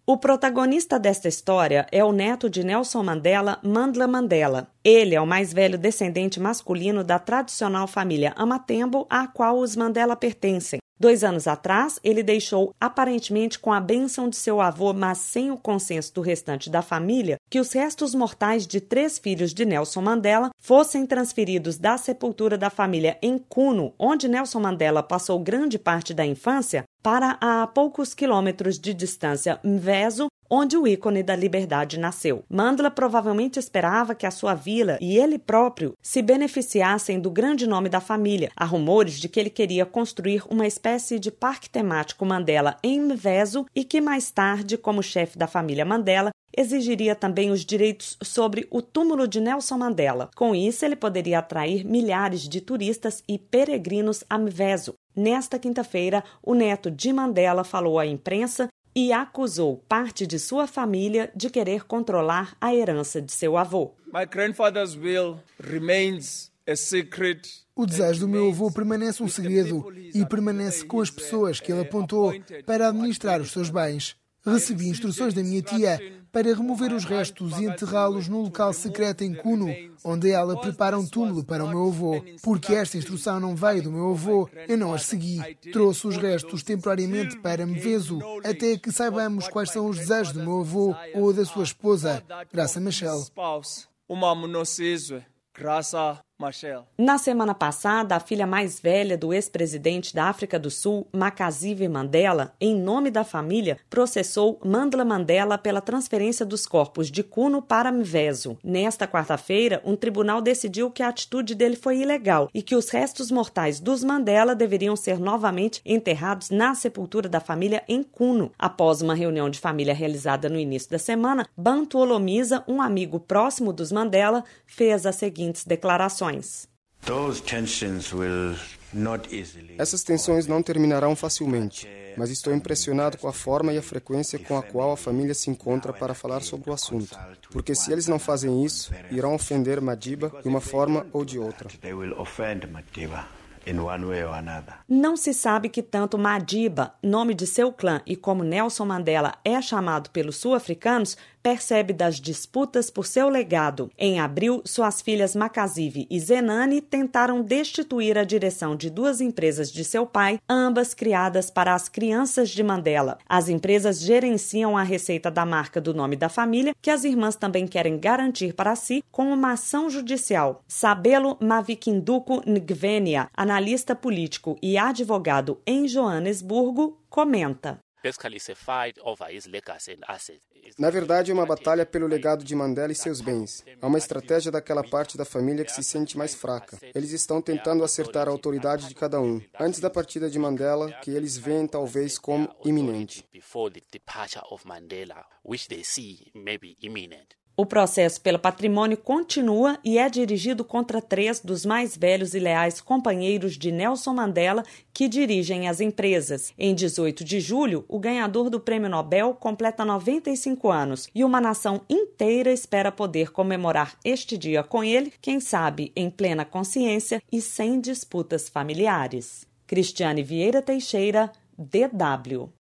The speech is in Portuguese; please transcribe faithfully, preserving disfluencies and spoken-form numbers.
O protagonista desta história é o neto de Nelson Mandela, Mandla Mandela. Ele é o mais velho descendente masculino da tradicional família Amatembo, à qual os Mandela pertencem. Dois anos atrás, ele deixou, aparentemente com a bênção de seu avô, mas sem o consenso do restante da família, que os restos mortais de três filhos de Nelson Mandela fossem transferidos da sepultura da família em Kuno, onde Nelson Mandela passou grande parte da infância, para a poucos quilômetros de distância Mvezo, onde o ícone da liberdade nasceu. Mandla provavelmente esperava que a sua vila e ele próprio se beneficiassem do grande nome da família. Há rumores de que ele queria construir uma espécie de parque temático Mandela em Mvezo e que mais tarde, como chefe da família Mandela, exigiria também os direitos sobre o túmulo de Nelson Mandela. Com isso, ele poderia atrair milhares de turistas e peregrinos a Mvezo. Nesta quinta-feira, o neto de Mandela falou à imprensa e acusou parte de sua família de querer controlar a herança de seu avô. My grandfather's will remains a secret. O desejo do meu avô permanece um segredo e permanece com as pessoas que ele apontou para administrar os seus bens. Recebi instruções da minha tia para remover os restos e enterrá-los num local secreto em Kuno, onde ela prepara um túmulo para o meu avô. Porque esta instrução não veio do meu avô, eu não as segui. Trouxe os restos temporariamente para Mvezo, até que saibamos quais são os desejos do meu avô ou da sua esposa, Graça Machel. Na semana passada, a filha mais velha do ex-presidente da África do Sul, Makaziwe Mandela, em nome da família, processou Mandla Mandela pela transferência dos corpos de Kuno para Mvezo. Nesta quarta-feira, um tribunal decidiu que a atitude dele foi ilegal e que os restos mortais dos Mandela deveriam ser novamente enterrados na sepultura da família em Kuno. Após uma reunião de família realizada no início da semana, Bantu Olomisa, um amigo próximo dos Mandela, fez as seguintes declarações. Essas tensões não terminarão facilmente, mas estou impressionado com a forma e a frequência com a qual a família se encontra para falar sobre o assunto. Porque se eles não fazem isso, irão ofender Madiba de uma forma ou de outra. Não se sabe que tanto Madiba, nome de seu clã, e como Nelson Mandela é chamado pelos sul-africanos, percebe das disputas por seu legado. Em abril, suas filhas Makaziwe e Zenani tentaram destituir a direção de duas empresas de seu pai, ambas criadas para as crianças de Mandela. As empresas gerenciam a receita da marca do nome da família, que as irmãs também querem garantir para si com uma ação judicial. Sabelo Mavikinduku Ngvenia, analista político e advogado em Joanesburgo, comenta. Na verdade, é uma batalha pelo legado de Mandela e seus bens. É uma estratégia daquela parte da família que se sente mais fraca. Eles estão tentando acertar a autoridade de cada um, antes da partida de Mandela, que eles veem talvez como iminente. O processo pelo patrimônio continua e é dirigido contra três dos mais velhos e leais companheiros de Nelson Mandela que dirigem as empresas. Em dezoito de julho, o ganhador do Prêmio Nobel completa noventa e cinco anos e uma nação inteira espera poder comemorar este dia com ele, quem sabe em plena consciência e sem disputas familiares. Cristiane Vieira Teixeira, D W